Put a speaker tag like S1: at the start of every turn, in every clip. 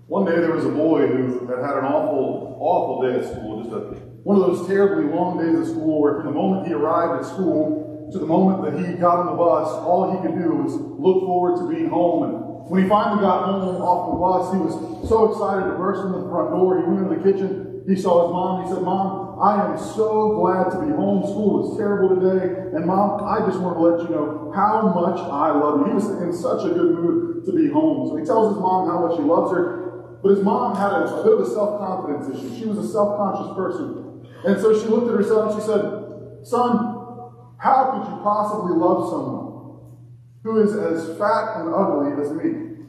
S1: One day there was a boy who had an awful day at school, one of those terribly long days of school where from the moment he arrived at school to the moment that he got on the bus, all he could do was look forward to being home. And when he finally got home off the bus, he was so excited to burst into the front door. He went into the kitchen, he saw his mom, he said, "Mom, I am so glad to be home. School was terrible today. And Mom, I just want to let you know how much I love you." He was in such a good mood to be home. So he tells his mom how much he loves her. But his mom had a bit of a self-confidence issue. She was a self-conscious person. And so she looked at her son and she said, "Son, how could you possibly love someone who is as fat and ugly as me?"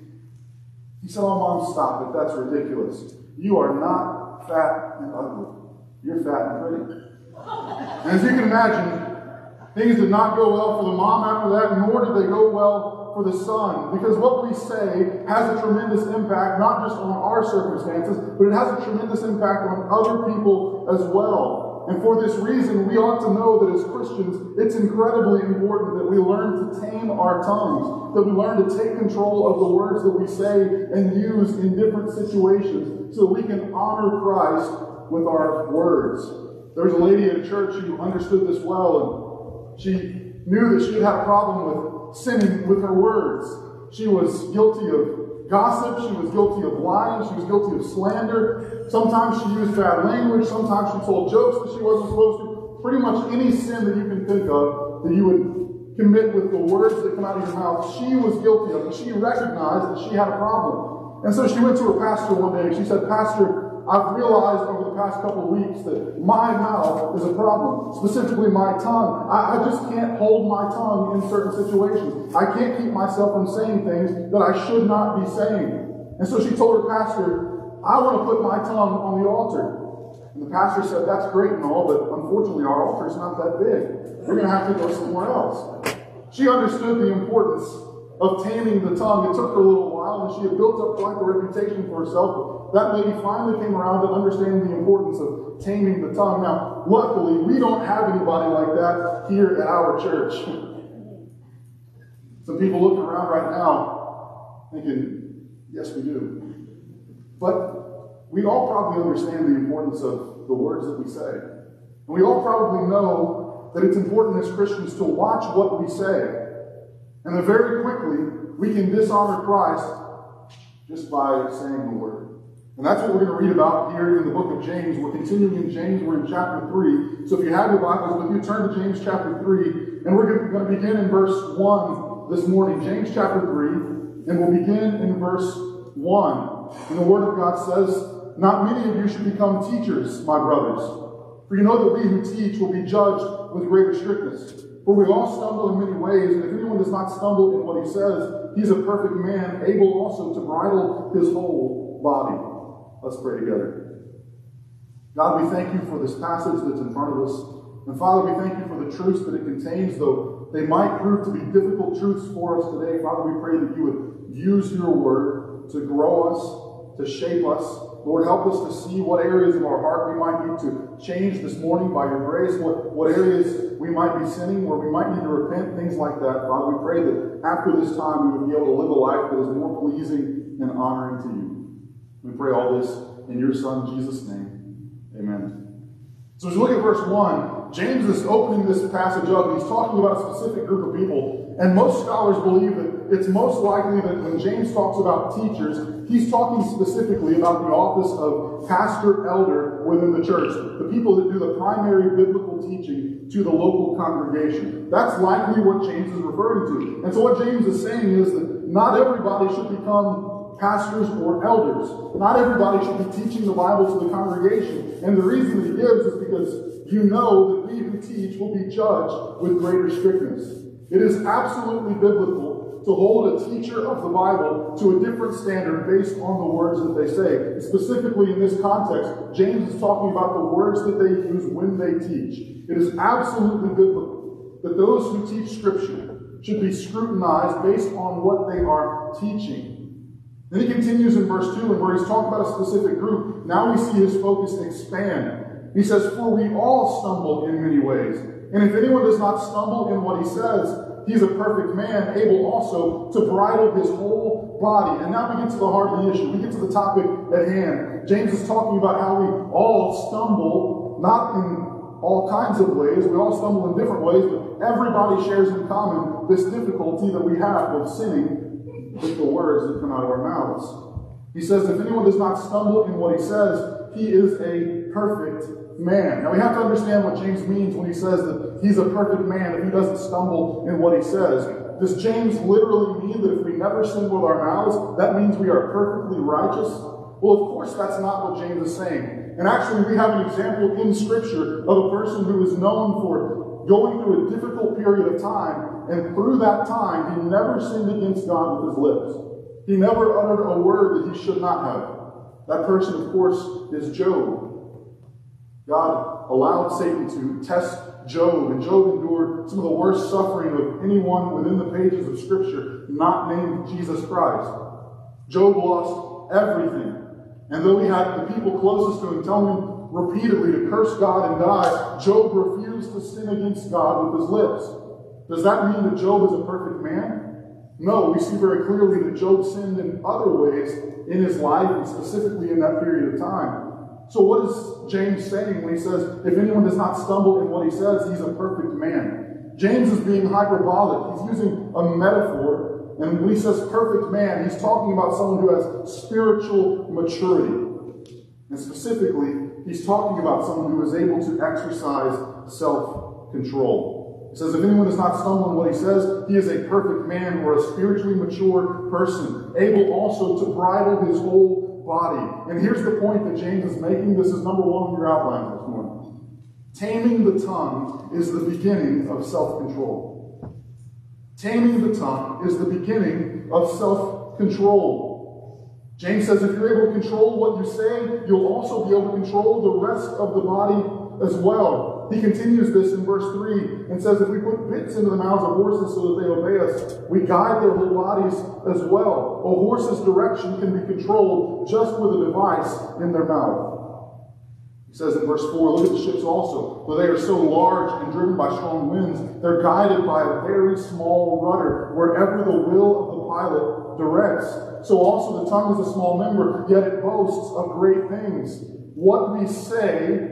S1: He said, "Oh, Mom, stop it. That's ridiculous. You are not fat and ugly. You're fat and pretty." And as you can imagine, things did not go well for the mom after that, nor did they go well for the son. Because what we say has a tremendous impact, not just on our circumstances, but it has a tremendous impact on other people as well. And for this reason, we ought to know that as Christians, it's incredibly important that we learn to tame our tongues, that we learn to take control of the words that we say and use in different situations so that we can honor Christ with our words. There was a lady at a church who understood this well, and she knew that she had had a problem with sinning with her words. She was guilty of gossip, she was guilty of lying, she was guilty of slander. Sometimes she used bad language, sometimes she told jokes that she wasn't supposed to. Pretty much any sin that you can think of that you would commit with the words that come out of your mouth, she was guilty of, and she recognized that she had a problem. And so she went to her pastor one day and she said, "Pastor, I've realized over the past couple of weeks that my mouth is a problem, specifically my tongue. I just can't hold my tongue in certain situations. I can't keep myself from saying things that I should not be saying." And so she told her pastor, "I want to put my tongue on the altar." And the pastor said, "That's great and all, but unfortunately our altar is not that big. We're going to have to go somewhere else." She understood the importance of taming the tongue. It took her a little while, and she had built up quite the reputation for herself. But that lady finally came around to understanding the importance of taming the tongue. Now, luckily, we don't have anybody like that here at our church. Some people looking around right now thinking, yes, we do. But we all probably understand the importance of the words that we say. And we all probably know that it's important as Christians to watch what we say. And that very quickly, we can dishonor Christ just by saying the word. And that's what we're going to read about here in the book of James. We're continuing in James. We're in chapter 3. So if you have your Bibles with you, turn to James chapter 3. And we're going to begin in verse 1 this morning. James chapter 3. And we'll begin in verse 1. And the Word of God says, "Not many of you should become teachers, my brothers. For you know that we who teach will be judged with greater strictness. For we all stumble in many ways, and if anyone does not stumble in what he says, he's a perfect man, able also to bridle his whole body." Let's pray together. God, we thank you for this passage that's in front of us. And Father, we thank you for the truths that it contains, though they might prove to be difficult truths for us today. Father, we pray that you would use your word to grow us, to shape us. Lord, help us to see what areas of our heart we might need to change this morning by your grace, what areas we might be sinning, where we might need to repent, things like that. Father, we pray that after this time we would be able to live a life that is more pleasing and honoring to you. We pray all this in your Son, Jesus' name. Amen. So as we look at verse 1, James is opening this passage up, and he's talking about a specific group of people. And most scholars believe that it's most likely that when James talks about teachers, he's talking specifically about the office of pastor, elder within the church, the people that do the primary biblical teaching to the local congregation. That's likely what James is referring to. And so what James is saying is that not everybody should become pastors or elders. Not everybody should be teaching the Bible to the congregation. And the reason that he gives is because you know that we who teach will be judged with greater strictness. It is absolutely biblical to hold a teacher of the Bible to a different standard based on the words that they say. Specifically in this context, James is talking about the words that they use when they teach. It is absolutely biblical that those who teach Scripture should be scrutinized based on what they are teaching. Then he continues in verse 2, and where he's talking about a specific group, now we see his focus expand. He says, "For we all stumble in many ways. And if anyone does not stumble in what he says, he is a perfect man, able also to bridle his whole body. And now we get to the heart of the issue. We get to the topic at hand. James is talking about how we all stumble, not in all kinds of ways. We all stumble in different ways, but everybody shares in common this difficulty that we have of sinning with the words that come out of our mouths. He says, if anyone does not stumble in what he says, he is a perfect man. Now we have to understand what James means when he says that he's a perfect man if he doesn't stumble in what he says. Does James literally mean that if we never sin with our mouths, that means we are perfectly righteous? Well, of course that's not what James is saying. And actually we have an example in Scripture of a person who is known for going through a difficult period of time, and through that time he never sinned against God with his lips. He never uttered a word that he should not have. That person, of course, is Job. God allowed Satan to test Job, and Job endured some of the worst suffering of anyone within the pages of Scripture not named Jesus Christ. Job lost everything. And though he had the people closest to him telling him repeatedly to curse God and die, Job refused to sin against God with his lips. Does that mean that Job is a perfect man? No, we see very clearly that Job sinned in other ways in his life, and specifically in that period of time. So what is James saying when he says, if anyone does not stumble in what he says, he's a perfect man? James is being hyperbolic. He's using a metaphor. And when he says perfect man, he's talking about someone who has spiritual maturity. And specifically, he's talking about someone who is able to exercise self-control. It says, if anyone does not stumble in what he says, he is a perfect man or a spiritually mature person, able also to bridle his whole body. And here's the point that James is making. This is number one on your outline this morning. Taming the tongue is the beginning of self-control. Taming the tongue is the beginning of self-control. James says if you're able to control what you say, you'll also be able to control the rest of the body as well. He continues this in verse 3 and says, if we put bits into the mouths of horses so that they obey us, we guide their whole bodies as well. A horse's direction can be controlled just with a device in their mouth. He says in verse 4, look at the ships also. Though they are so large and driven by strong winds, they're guided by a very small rudder, wherever the will of the pilot directs. So also the tongue is a small member, yet it boasts of great things. What we say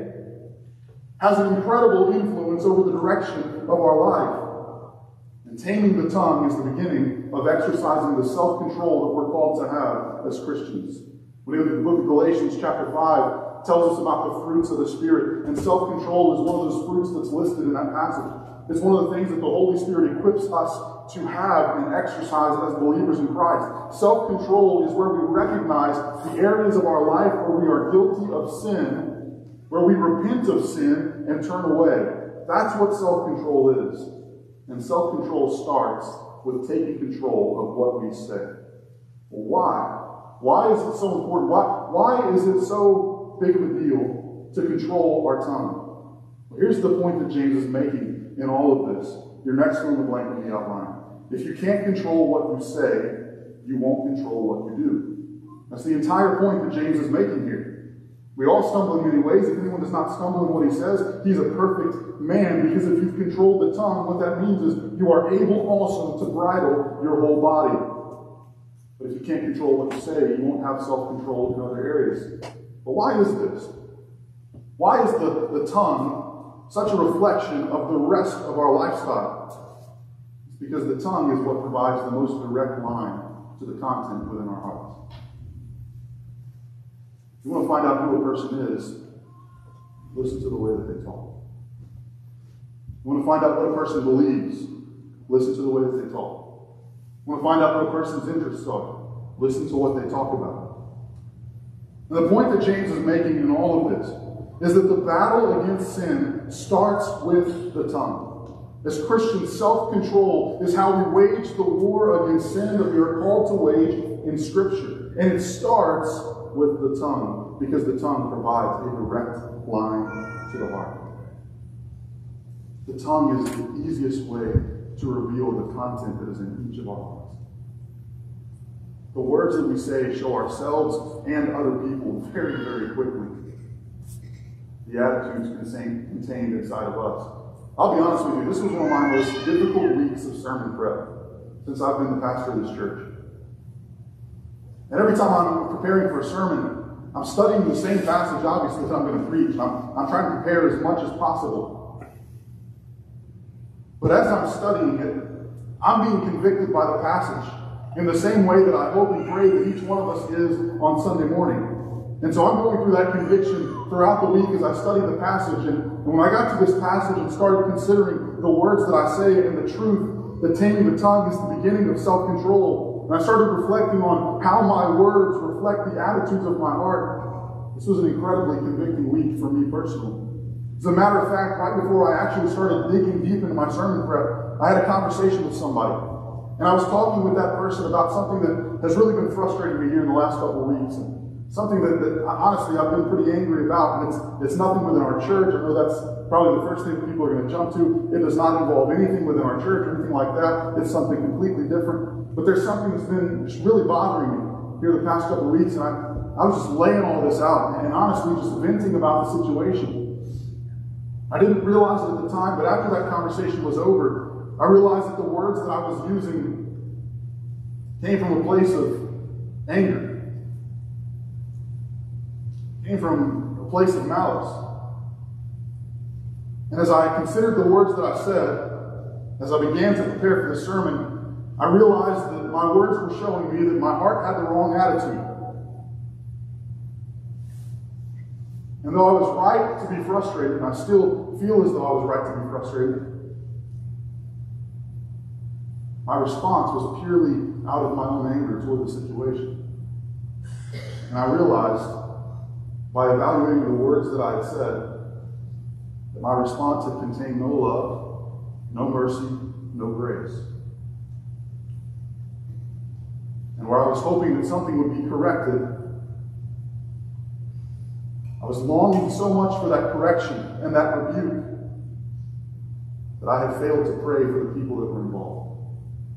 S1: has an incredible influence over the direction of our life. And taming the tongue is the beginning of exercising the self-control that we're called to have as Christians. When we look at the book of Galatians chapter 5, it tells us about the fruits of the Spirit. And self-control is one of those fruits that's listed in that passage. It's one of the things that the Holy Spirit equips us to have and exercise as believers in Christ. Self-control is where we recognize the areas of our life where we are guilty of sin, where we repent of sin and turn away. That's what self-control is. And self-control starts with taking control of what we say. Well, why? Why is it so important? Why is it so big of a deal to control our tongue? Well, here's the point that James is making in all of this. Your next fill in the blank in the outline. If you can't control what you say, you won't control what you do. That's the entire point that James is making here. We all stumble in many ways. If anyone does not stumble in what he says, he's a perfect man. Because if you've controlled the tongue, what that means is you are able also to bridle your whole body. But if you can't control what you say, you won't have self-control in other areas. But why is this? Why is the tongue such a reflection of the rest of our lifestyle? It's because the tongue is what provides the most direct line to the content within our hearts. If you want to find out who a person is, listen to the way that they talk. If you want to find out what a person believes, listen to the way that they talk. If you want to find out what a person's interests are, listen to what they talk about. And the point that James is making in all of this is that the battle against sin starts with the tongue. As Christians, self-control is how we wage the war against sin that we are called to wage in Scripture. And it starts with the tongue, because the tongue provides a direct line to the heart. The tongue is the easiest way to reveal the content that is in each of our hearts. The words that we say show ourselves and other people very, very quickly the attitudes contained inside of us. I'll be honest with you, this was one of my most difficult weeks of sermon prep since I've been the pastor of this church. And every time I'm preparing for a sermon, I'm studying the same passage, obviously, that I'm going to preach. I'm trying to prepare as much as possible. But as I'm studying it, I'm being convicted by the passage in the same way that I hope and pray that each one of us is on Sunday morning. And so I'm going through that conviction throughout the week as I study the passage. And when I got to this passage and started considering the words that I say and the truth, that taming the tongue is the beginning of self-control, and I started reflecting on how my words reflect the attitudes of my heart, this was an incredibly convicting week for me personally. As a matter of fact, right before I actually started digging deep into my sermon prep, I had a conversation with somebody. And I was talking with that person about something that has really been frustrating me here in the last couple of weeks. And something that honestly I've been pretty angry about. And it's nothing within our church. I know that's probably the first thing that people are going to jump to. It does not involve anything within our church or anything like that. It's something completely different. But there's something that's been just really bothering me here the past couple of weeks. And I was just laying all this out and honestly just venting about the situation. I didn't realize it at the time, but after that conversation was over, I realized that the words that I was using came from a place of anger. Came from a place of malice. And as I considered the words that I said, as I began to prepare for this sermon, I realized that my words were showing me that my heart had the wrong attitude. And though I was right to be frustrated, and I still feel as though I was right to be frustrated, my response was purely out of my own anger toward the situation. And I realized, by evaluating the words that I had said, that my response had contained no love, no mercy, no grace. And where I was hoping that something would be corrected, I was longing so much for that correction and that rebuke that I had failed to pray for the people that were involved.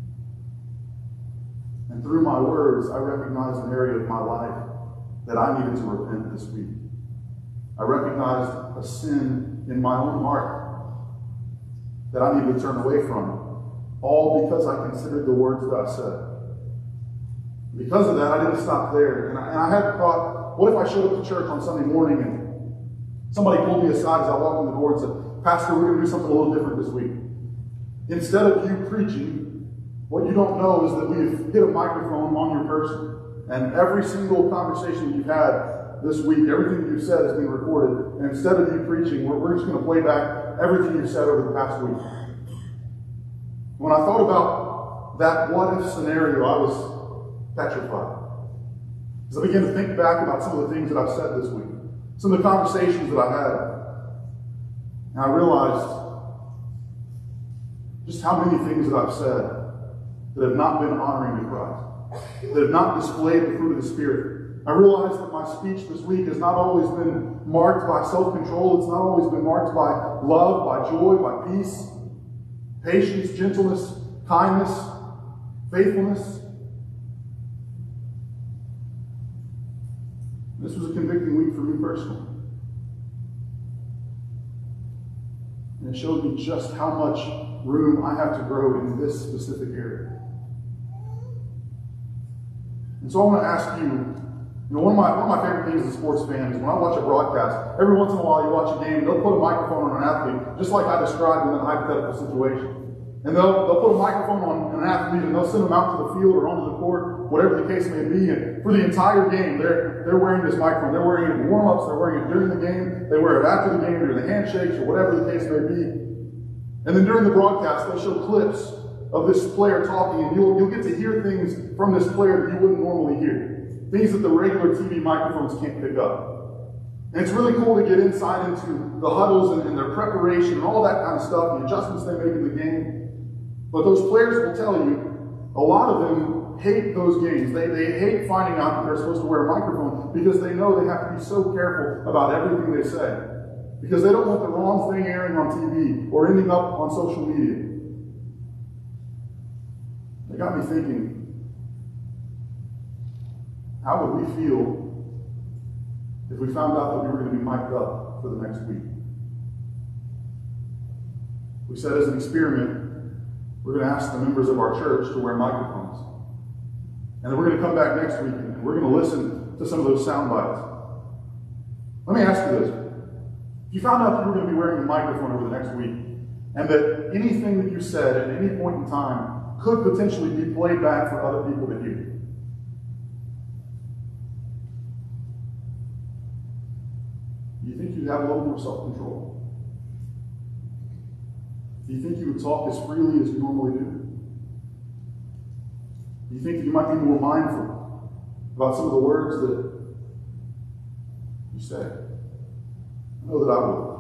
S1: And through my words, I recognized an area of my life that I needed to repent this week. I recognized a sin in my own heart that I needed to turn away from, all because I considered the words that I said. Because of that, I didn't stop there. And I had thought, what if I showed up to church on Sunday morning and somebody pulled me aside as I walked in the door and said, Pastor, we're going to do something a little different this week. Instead of you preaching, what you don't know is that we've hit a microphone on your person. And every single conversation you've had this week, everything you've said has been recorded. And instead of you preaching, we're just going to play back everything you've said over the past week. When I thought about that what-if scenario, I was petrified. As I began to think back about some of the things that I've said this week, some of the conversations that I had, and I realized just how many things that I've said that have not been honoring to Christ, that have not displayed the fruit of the Spirit. I realized that my speech this week has not always been marked by self-control. It's not always been marked by love, by joy, by peace, patience, gentleness, kindness, faithfulness. This was a convicting week for me personally. And it showed me just how much room I have to grow in this specific area. And so I want to ask you, one of my favorite things as a sports fan is when I watch a broadcast, every once in a while you watch a game, they'll put a microphone on an athlete, just like I described in that hypothetical situation. And they'll put a microphone on an athlete and they'll send them out to the field or onto the court, whatever the case may be. And for the entire game, they're wearing this microphone. They're wearing it in warm-ups. They're wearing it during the game. They wear it after the game, during the handshakes, or whatever the case may be. And then during the broadcast, they'll show clips of this player talking, and you'll get to hear things from this player that you wouldn't normally hear. Things that the regular TV microphones can't pick up. And it's really cool to get insight into the huddles and their preparation and all that kind of stuff, the adjustments they make in the game. But those players will tell you, a lot of them hate those games. They hate finding out that they're supposed to wear a microphone because they know they have to be so careful about everything they say. Because they don't want the wrong thing airing on TV or ending up on social media. They got me thinking, how would we feel if we found out that we were going to be mic'd up for the next week? We said as an experiment, we're going to ask the members of our church to wear microphones. And then we're going to come back next week and And we're going to listen to some of those sound bites. Let me ask you this. If you found out that you were going to be wearing a microphone over the next week, and that anything that you said at any point in time could potentially be played back for other people to hear, do you think you'd have a little more self-control? Do you think you would talk as freely as you normally do? Do you think that you might be more mindful about some of the words that you say? I know that I would.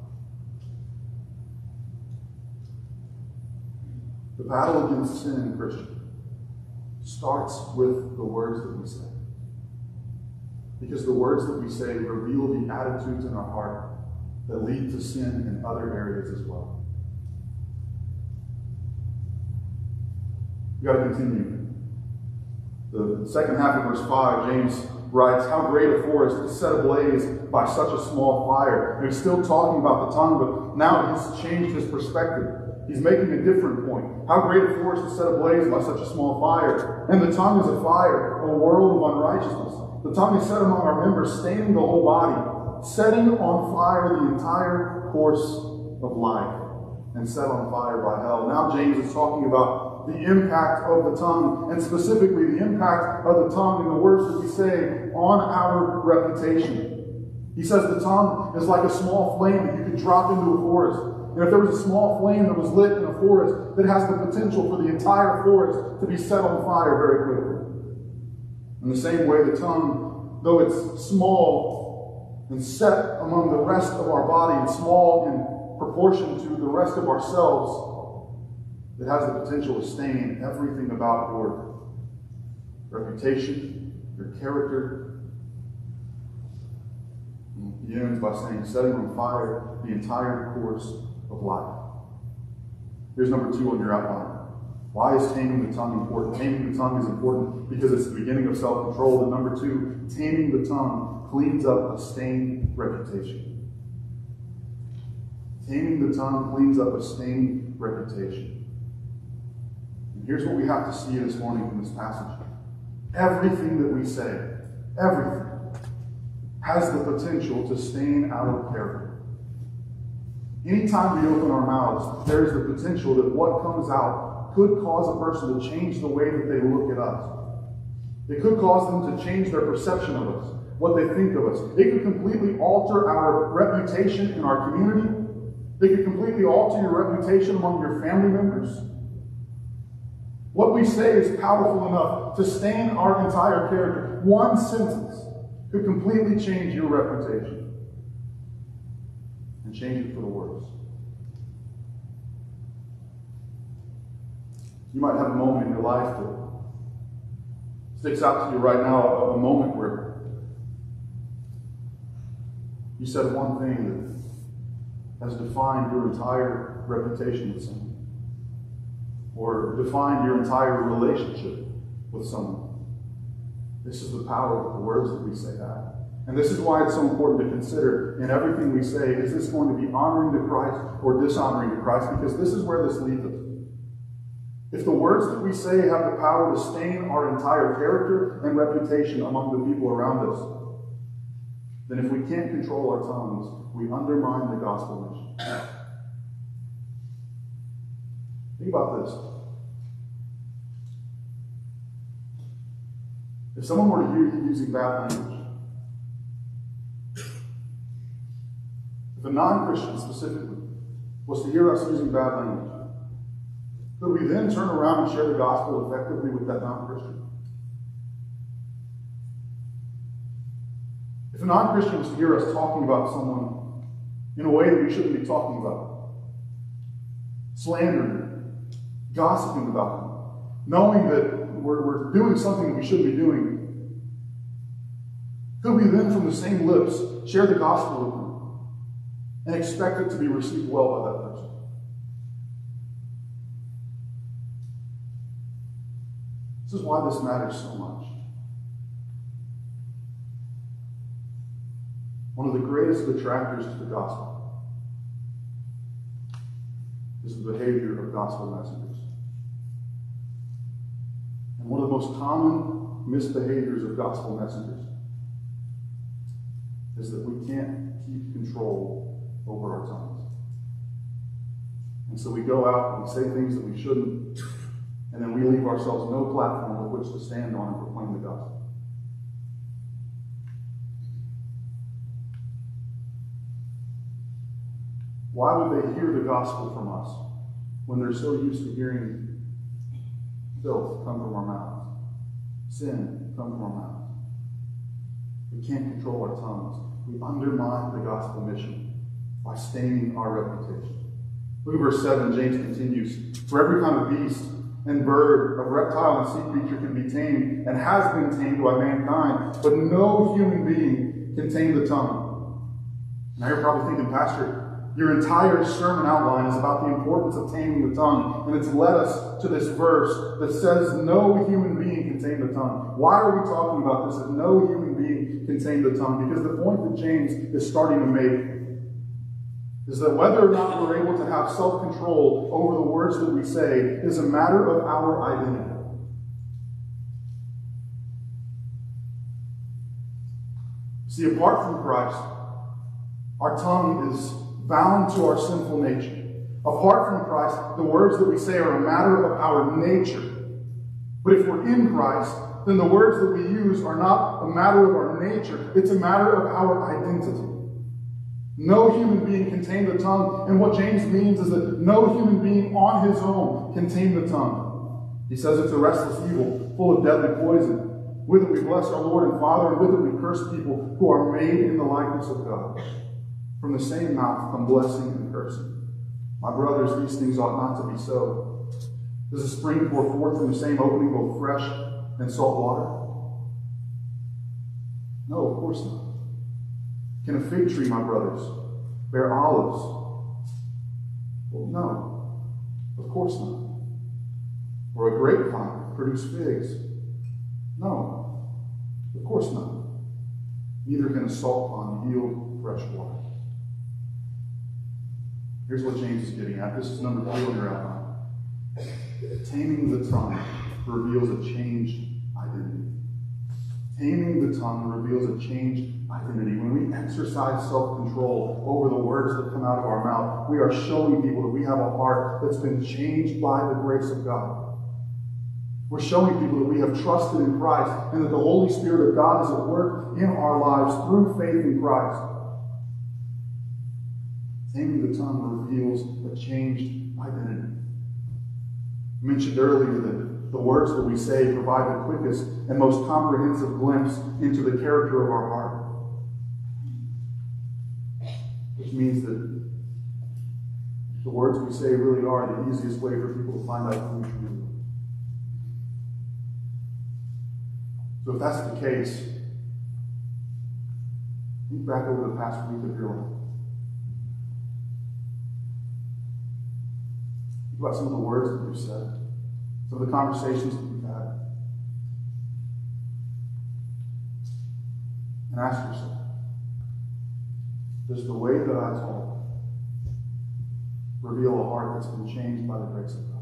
S1: The battle against sin, Christian, starts with the words that we say. Because the words that we say reveal the attitudes in our heart that lead to sin in other areas as well. We've got to continue. The second half of verse 5, James writes, "How great a forest is set ablaze by such a small fire." And he's still talking about the tongue, but now he's changed his perspective. He's making a different point. How great a forest is set ablaze by such a small fire. And the tongue is a fire, a world of unrighteousness. The tongue is set among our members, staining the whole body, setting on fire the entire course of life, and set on fire by hell. Now James is talking about the impact of the tongue, and specifically the impact of the tongue and the words that we say on our reputation. He says the tongue is like a small flame that you could drop into a forest. And if there was a small flame that was lit in a forest, that has the potential for the entire forest to be set on fire very quickly. In the same way, the tongue, though it's small and set among the rest of our body and small in proportion to the rest of ourselves, it has the potential to stain everything about your reputation, your character. And he ends by saying, setting on fire the entire course of life. Here's number 2 on your outline. Why is taming the tongue important? Taming the tongue is important because it's the beginning of self-control. And number 2, taming the tongue cleans up a stained reputation. Taming the tongue cleans up a stained reputation. And here's what we have to see this morning from this passage. Everything that we say, everything, has the potential to stain our character. Anytime we open our mouths, there is the potential that what comes out could cause a person to change the way that they look at us. It could cause them to change their perception of us, what they think of us. It could completely alter our reputation in our community. It could completely alter your reputation among your family members. What we say is powerful enough to stain our entire character. One sentence could completely change your reputation. And change it for the worse. You might have a moment in your life that sticks out to you right now, a moment where you said one thing that has defined your entire reputation with someone, or defined your entire relationship with someone. This is the power of the words that we say that. And this is why it's so important to consider in everything we say, is this going to be honoring to Christ or dishonoring to Christ? Because this is where this leads us. If the words that we say have the power to stain our entire character and reputation among the people around us, then if we can't control our tongues, we undermine the gospel mission. Think about this. If someone were to hear you using bad language, if a non-Christian specifically was to hear us using bad language, could we then turn around and share the gospel effectively with that non-Christian? If a non-Christian was to hear us talking about someone in a way that we shouldn't be talking about, slandering them, gossiping about them, knowing that we're doing something that we shouldn't be doing, could we then from the same lips share the gospel with them and expect it to be received well by that person? This is why this matters so much. One of the greatest detractors to the gospel is the behavior of gospel messengers. And one of the most common misbehaviors of gospel messengers is that we can't keep control over our tongues. And so we go out and we say things that we shouldn't, and then we leave ourselves no platform with which to stand on and proclaim the gospel. Why would they hear the gospel from us when they're so used to hearing filth come from our mouths, sin come from our mouths? We can't control our tongues. We undermine the gospel mission by staining our reputation. Look at verse 7, James continues. For every kind of beast and bird, of reptile and sea creature can be tamed and has been tamed by mankind, but no human being can tame the tongue. Now you're probably thinking, Pastor, your entire sermon outline is about the importance of taming the tongue, and it's led us to this verse that says no human being can tame the tongue. Why are we talking about this, that no human being can tame the tongue? Because the point that James is starting to make is that whether or not we're able to have self-control over the words that we say is a matter of our identity. See, apart from Christ, our tongue is bound to our sinful nature. Apart from Christ, the words that we say are a matter of our nature. But if we're in Christ, then the words that we use are not a matter of our nature. It's a matter of our identity. No human being can tame the tongue. And what James means is that no human being on his own can tame the tongue. He says it's a restless evil, full of deadly poison. With it we bless our Lord and Father, and with it we curse people who are made in the likeness of God. From the same mouth come blessing and cursing. My brothers, these things ought not to be so. Does a spring pour forth from the same opening both fresh and salt water? No, of course not. Can a fig tree, my brothers, bear olives? Well, no, of course not. Or a grapevine produce figs? No, of course not. Neither can a salt pond yield fresh water. Here's what James is getting at. This is number 2 in your outline. Taming the tongue reveals a changed identity. Taming the tongue reveals a changed identity. When we exercise self-control over the words that come out of our mouth, we are showing people that we have a heart that's been changed by the grace of God. We're showing people that we have trusted in Christ and that the Holy Spirit of God is at work in our lives through faith in Christ. Taming the tongue reveals a changed identity. I mentioned earlier that the words that we say provide the quickest and most comprehensive glimpse into the character of our heart. Which means that the words we say really are the easiest way for people to find out who we truly are. So if that's the case, think back over the past week of your life. Think about some of the words that you've said, some of the conversations that you've had. And ask yourself, does the way that I talk reveal a heart that's been changed by the grace of God?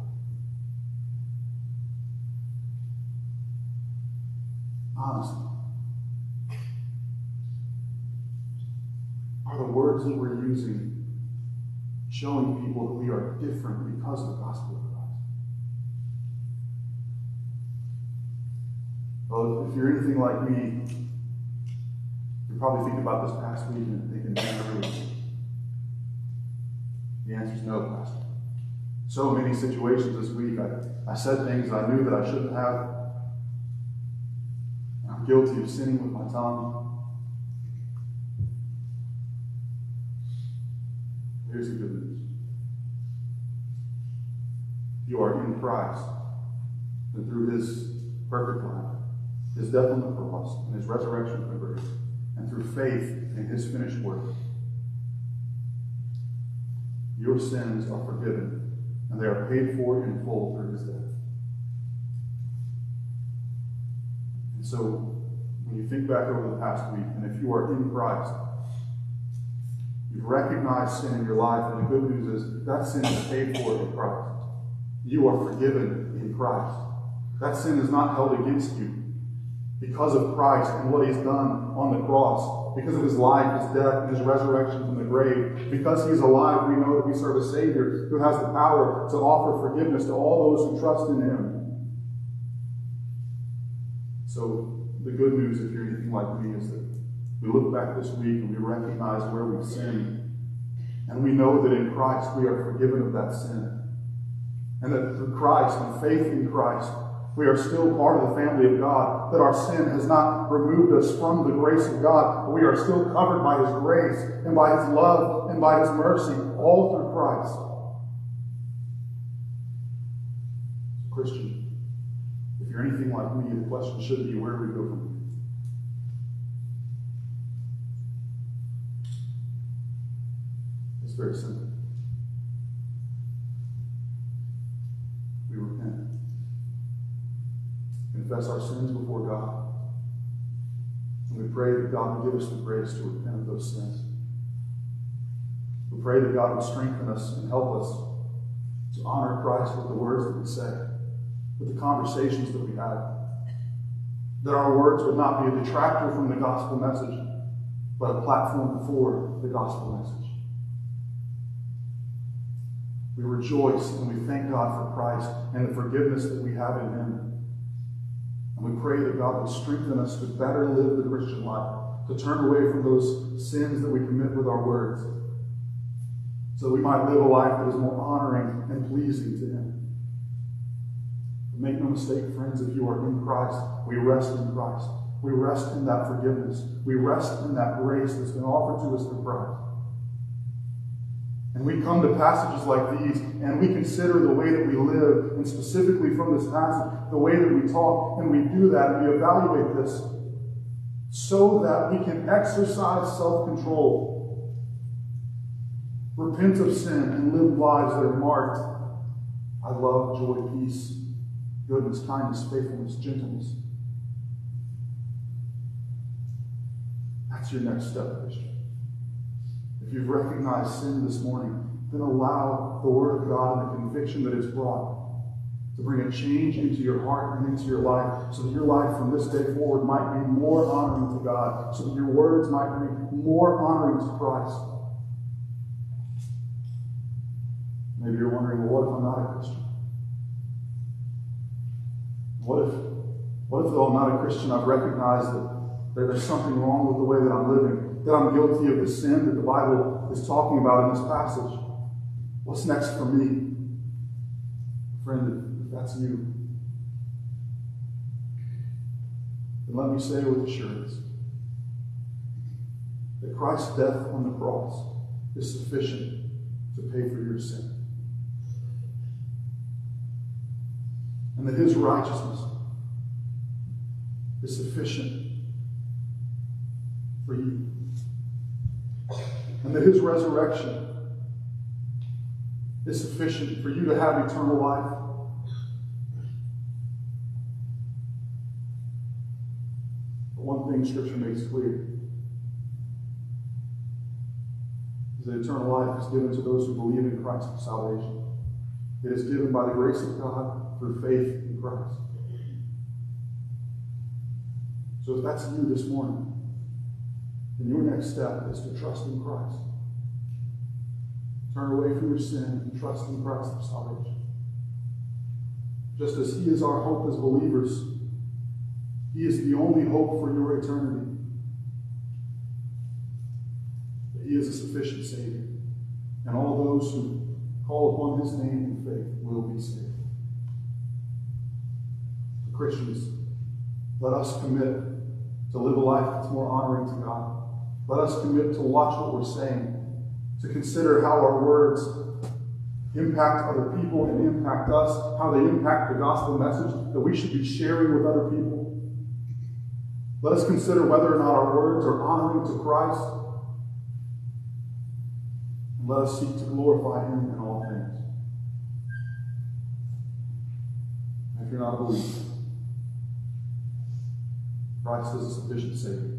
S1: Honestly. Are the words that we're using showing people that we are different because of the gospel of Christ? Well, if you're anything like me, you're probably thinking about this past week and thinking, man, I really. The answer is no, Pastor. So many situations this week, I said things I knew that I shouldn't have. I'm guilty of sinning with my tongue. Here's the good news. If you are in Christ, and through His perfect life, His death on the cross, and His resurrection from the grave, and through faith in His finished work, your sins are forgiven, and they are paid for in full through His death. And so, when you think back over the past week, and if you are in Christ, you've recognized sin in your life, and the good news is that sin is paid for in Christ. You are forgiven in Christ. That sin is not held against you. because of Christ and what he's done on the cross, because of his life, his death, and his resurrection from the grave. Because he is alive, we know that we serve a Savior who has the power to offer forgiveness to all those who trust in him. So the good news, if you're anything like me, is that we look back this week and we recognize where we've sinned. And we know that in Christ we are forgiven of that sin. And that through Christ and faith in Christ, we are still part of the family of God. That our sin has not removed us from the grace of God, but we are still covered by his grace and by his love and by his mercy, all through Christ. Christian, if you're anything like me, the question should be, where do we go from here? It's very simple. We repent. Confess our sins before God. And we pray that God would give us the grace to repent of those sins. We pray that God would strengthen us and help us to honor Christ with the words that we say, with the conversations that we have. That our words would not be a detractor from the gospel message, but a platform for the gospel message. We rejoice and we thank God for Christ and the forgiveness that we have in him. And we pray that God would strengthen us to better live the Christian life, to turn away from those sins that we commit with our words, so that we might live a life that is more honoring and pleasing to him. But make no mistake, friends, if you are in Christ, we rest in Christ. We rest in that forgiveness. We rest in that grace that's been offered to us through Christ. And we come to passages like these, and we consider the way that we live, and specifically from this passage, the way that we talk, and we do that, and we evaluate this, so that we can exercise self-control, repent of sin, and live lives that are marked by love, joy, peace, goodness, kindness, faithfulness, gentleness. That's your next step, Christian. If you've recognized sin this morning, then allow the Word of God and the conviction that it's brought to bring a change into your heart and into your life, so that your life from this day forward might be more honoring to God, so that your words might be more honoring to Christ. Maybe you're wondering, well, what if I'm not a Christian? What if though I'm not a Christian, I've recognized that there's something wrong with the way that I'm living, that I'm guilty of the sin that the Bible is talking about in this passage? What's next for me? Friend, if that's you, then let me say with assurance that Christ's death on the cross is sufficient to pay for your sin. And that his righteousness is sufficient for you. And that his resurrection is sufficient for you to have eternal life. But one thing Scripture makes clear is that eternal life is given to those who believe in Christ for salvation. It is given by the grace of God through faith in Christ. So if that's you this morning, then your next step is to trust in Christ. Turn away from your sin and trust in Christ for salvation. Just as he is our hope as believers, he is the only hope for your eternity. But he is a sufficient Savior. And all those who call upon his name in faith will be saved. So Christians, let us commit to live a life that's more honoring to God. Let us commit to watch what we're saying, to consider how our words impact other people and impact us, how they impact the gospel message that we should be sharing with other people. Let us consider whether or not our words are honoring to Christ. And let us seek to glorify him in all things. And if you're not a believer, Christ is a sufficient Savior.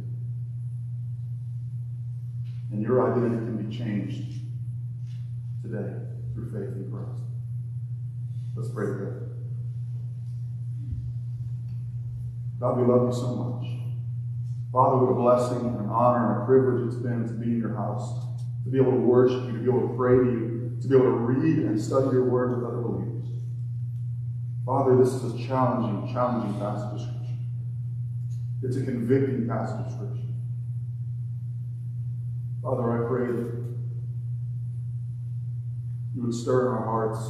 S1: And your identity can be changed today through faith in Christ. Let's pray together. God, we love you so much. Father, what a blessing and an honor and a privilege it's been to be in your house, to be able to worship you, to be able to pray to you, to be able to read and study your word with other believers. Father, this is a challenging passage of Scripture. It's a convicting passage of Scripture. Father, I pray that you would stir in our hearts,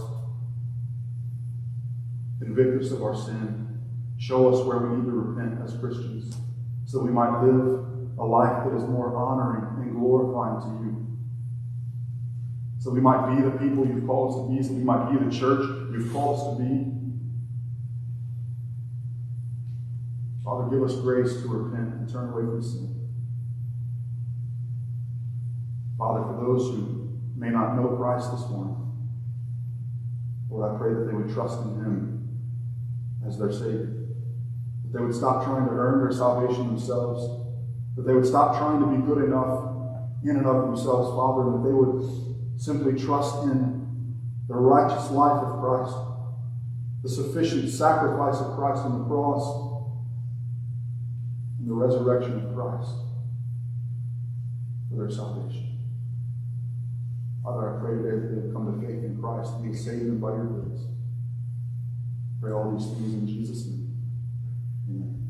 S1: convict us of our sin, show us where we need to repent as Christians, so that we might live a life that is more honoring and glorifying to you. So we might be the people you've called us to be, so we might be the church you've called us to be. Father, give us grace to repent and turn away from sin. Father, for those who may not know Christ this morning, Lord, I pray that they would trust in him as their Savior. That they would stop trying to earn their salvation themselves. That they would stop trying to be good enough in and of themselves, Father, and that they would simply trust in the righteous life of Christ, the sufficient sacrifice of Christ on the cross, and the resurrection of Christ for their salvation. Father, I pray today that they would come to faith in Christ and be saved them by your grace. Pray all these things in Jesus' name. Amen.